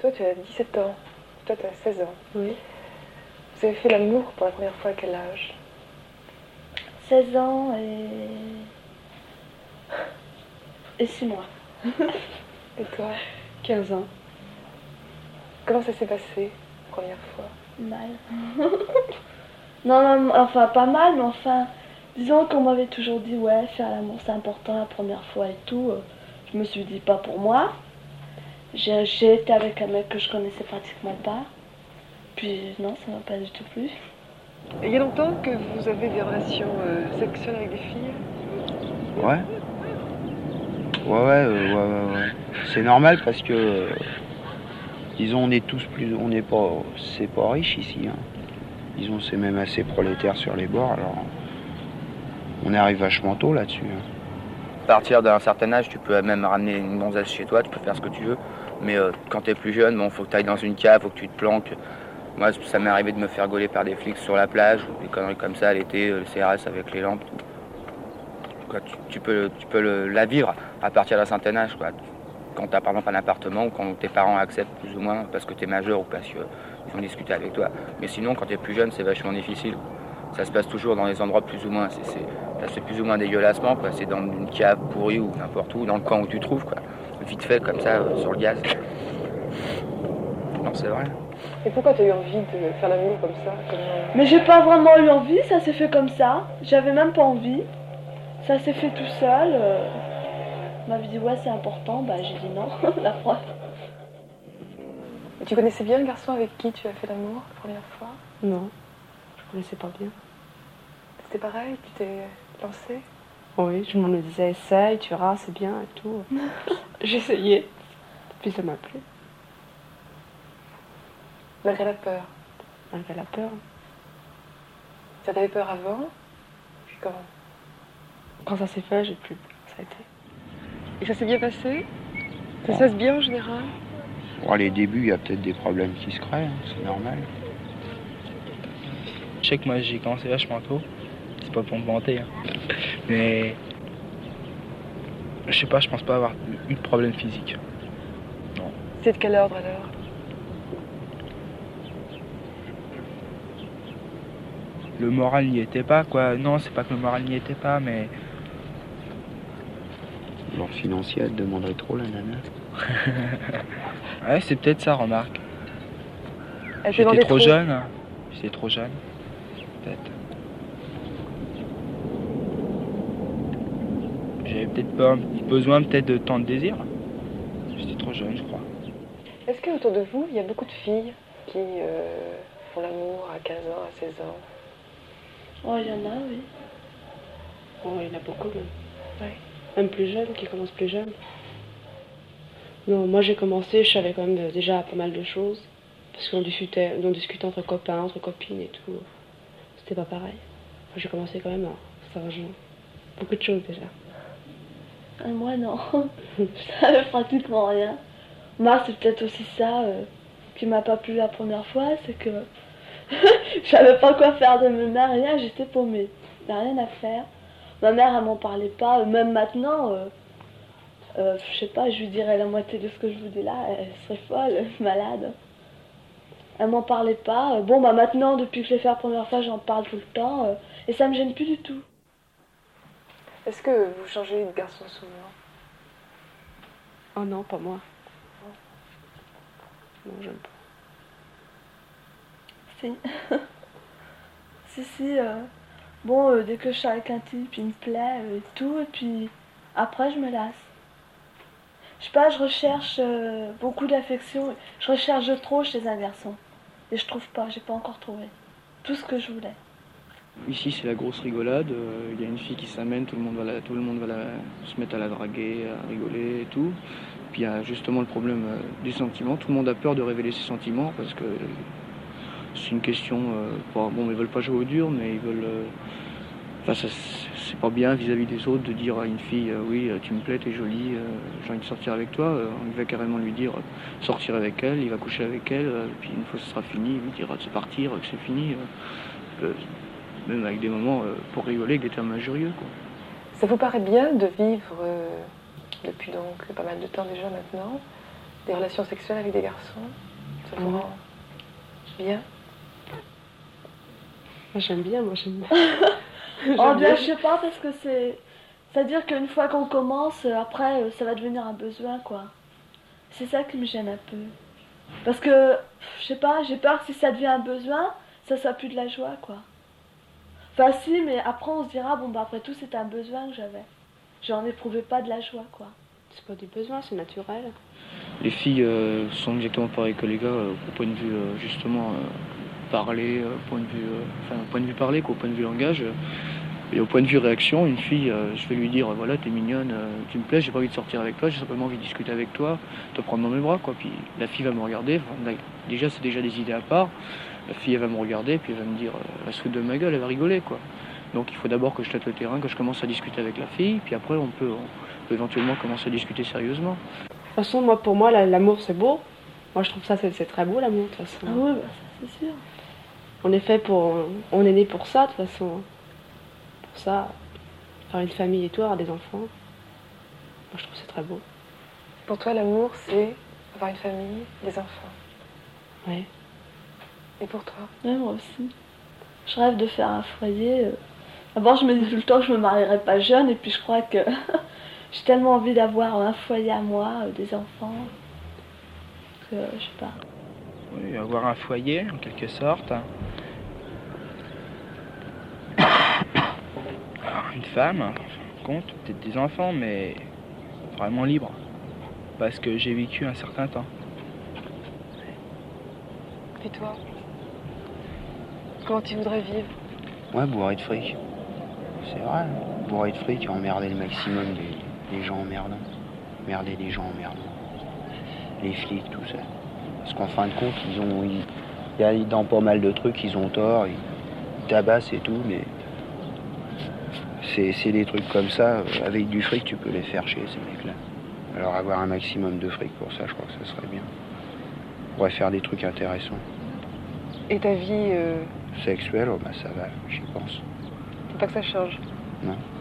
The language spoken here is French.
Toi, tu as 17 ans. Toi, tu as 16 ans. Oui. Vous avez fait l'amour pour la première fois à quel âge? 16 ans et 6 mois. Et toi? 15 ans. Comment ça s'est passé, la première fois? Mal. Non, enfin, pas mal, mais enfin, disons qu'on m'avait toujours dit, ouais, faire l'amour, c'est important la première fois et tout. Je me suis dit, pas pour moi. J'ai été avec un mec que je connaissais pratiquement pas. Puis, non, ça m'a pas du tout plu. Et il y a longtemps que vous avez des relations sexuelles avec des filles? Ouais. Ouais. C'est normal parce que, disons, on est tous plus, on n'est pas, c'est pas riche ici. Hein. Disons, c'est même assez prolétaire sur les bords, alors on arrive vachement tôt là-dessus. Hein. À partir d'un certain âge, tu peux même ramener une gonzesse chez toi, tu peux faire ce que tu veux. Mais quand t'es plus jeune, bon, faut que tu ailles dans une cave, faut que tu te planques. Moi, ça m'est arrivé de me faire gauler par des flics sur la plage, ou des conneries comme ça, l'été, le CRS avec les lampes. Quoi, tu peux la vivre à partir d'un certain âge. Quoi. Quand tu as par exemple un appartement ou quand tes parents acceptent plus ou moins parce que tu es majeur ou parce qu'ils ont discuté avec toi. Mais sinon, quand tu es plus jeune, c'est vachement difficile. Ça se passe toujours dans des endroits plus ou moins. C'est plus ou moins dégueulassement. Quoi. C'est dans une cave pourrie ou n'importe où, dans le camp où tu trouves. Quoi. Vite fait, comme ça, sur le gaz. Non, c'est vrai. Et pourquoi tu as eu envie de faire l'amour comme ça Mais j'ai pas vraiment eu envie, ça s'est fait comme ça. J'avais même pas envie. Ça s'est fait tout seul. On m'avait dit ouais c'est important, bah j'ai dit non, la preuve. Et tu connaissais bien le garçon avec qui tu as fait l'amour la première fois? Non, je connaissais pas bien. C'était pareil, tu t'es lancée? Oui, je me disais, essaye, tu verras, c'est bien et tout. J'essayais, puis ça m'a plu. Malgré la peur? Malgré la peur. Ça t'avait peur avant? Puis comment? Quand ça s'est fait, j'ai plus peur, ça a été. Et ça s'est bien passé? Ça se passe bien en général? Bon, les débuts, il y a peut-être des problèmes qui se créent, hein, c'est normal. Je sais que moi j'ai commencé vachement tôt, c'est pas pour me vanter, hein. Mais je sais pas, je pense pas avoir eu de problème physique. Non. C'est de quel ordre alors? Le moral n'y était pas, quoi. Non, c'est pas que le moral n'y était pas, mais... L'ordre financier, elle demanderait trop la nana. Ouais, c'est peut-être ça, remarque. Elle J'étais demandait trop jeune. Hein. J'étais trop jeune. Peut-être. J'avais peut-être pas besoin peut-être de tant de désir. J'étais trop jeune, je crois. Est-ce qu'autour de vous, il y a beaucoup de filles qui font l'amour à 15 ans, à 16 ans? Oh il y en a oui. Oh, il y en a beaucoup même. Ouais. Même plus jeunes, qui commencent plus jeunes. Non, moi j'ai commencé, je savais quand même déjà pas mal de choses. Parce qu'on discutait entre copains, entre copines et tout. C'était pas pareil. Enfin, j'ai commencé quand même à savoir beaucoup de choses déjà. Et moi non, je savais pratiquement rien. Moi c'est peut-être aussi ça qui m'a pas plu la première fois, c'est que je savais pas quoi faire de mes mains, rien, j'étais paumée. Il n'y a rien à faire. Ma mère elle m'en parlait pas, même maintenant, je sais pas, je lui dirais la moitié de ce que je vous dis là, elle serait folle, malade. Elle m'en parlait pas. Bon bah maintenant, depuis que je l'ai fait la première fois, j'en parle tout le temps et ça me gêne plus du tout. Est-ce que vous changez de garçon souvent? Oh non, pas moi. Non, j'aime pas. Si. si. Bon, dès que je suis avec un type, il me plaît et tout, et puis après je me lasse. Je sais pas, je recherche beaucoup d'affection. Je recherche trop chez un garçon. Et je trouve pas, j'ai pas encore trouvé tout ce que je voulais. Ici c'est la grosse rigolade, il y a une fille qui s'amène, tout le monde va se mettre à la draguer, à rigoler et tout. Puis il y a justement le problème des sentiments, tout le monde a peur de révéler ses sentiments parce que c'est une question, bon ils veulent pas jouer au dur mais ils veulent... c'est pas bien vis-à-vis des autres de dire à une fille oui tu me plais, t'es jolie, j'ai envie de sortir avec toi. On va carrément lui dire sortir avec elle, il va coucher avec elle, puis une fois que ce sera fini, il lui dira de se partir, que c'est fini. Même avec des moments pour rigoler, avec des termes injurieux, quoi. Ça vous paraît bien de vivre depuis donc pas mal de temps déjà maintenant des relations sexuelles avec des garçons? Ça vous rend bien? Moi, j'aime bien, moi, j'aime bien. Oh bien, je sais pas, parce que c'est-à-dire qu'une fois qu'on commence, après, ça va devenir un besoin, quoi. C'est ça qui me gêne un peu. Parce que, je sais pas, j'ai peur que si ça devient un besoin, ça soit plus de la joie, quoi. Enfin si, mais après on se dira, bon bah après tout c'était un besoin que j'avais. J'en éprouvais pas de la joie, quoi. C'est pas du besoin, c'est naturel. Les filles sont exactement pareilles que les gars au point de vue justement parler, au point de vue parler, qu'au point de vue langage. Et au point de vue réaction, une fille, je vais lui dire voilà, t'es mignonne, tu me plais, j'ai pas envie de sortir avec toi, j'ai simplement envie de discuter avec toi, te prendre dans mes bras, quoi. Puis la fille va me regarder, déjà c'est déjà des idées à part. La fille elle va me regarder, puis elle va me dire, elle va se foutre de ma gueule, elle va rigoler, quoi. Donc il faut d'abord que je tâte le terrain, que je commence à discuter avec la fille, puis après on peut éventuellement commencer à discuter sérieusement. De toute façon, moi, pour moi, l'amour, c'est beau. Moi, je trouve ça, c'est très beau, l'amour, de toute façon. Ah oui, bah ça c'est sûr. On est fait pour... On est né pour ça, de toute façon. Pour ça, faire une famille et tout, avoir des enfants. Moi, je trouve que c'est très beau. Pour toi, l'amour, c'est avoir une famille, des enfants. Ouais. Et pour toi? Ouais, moi aussi. Je rêve de faire un foyer. D'abord, je me dis tout le temps que je me marierai pas jeune, et puis je crois que j'ai tellement envie d'avoir un foyer à moi, des enfants, que je sais pas. Oui, avoir un foyer, en quelque sorte. Alors, une femme, compte, peut-être des enfants, mais vraiment libre. Parce que j'ai vécu un certain temps. Et toi? Comment tu voudrais vivre? Ouais, bourré de fric. C'est vrai, bourré de fric et emmerder le maximum des gens emmerdants. Emmerder les gens emmerdants. Les flics, tout ça. Parce qu'en fin de compte, il y a dans pas mal de trucs, ils ont tort, ils tabassent et tout, mais c'est des trucs comme ça, avec du fric, tu peux les faire chier, ces mecs-là. Alors avoir un maximum de fric pour ça, je crois que ça serait bien. On pourrait faire des trucs intéressants. Et ta vie, Sexuel, oh bah ça va, j'y pense. faut pas que ça change. Non.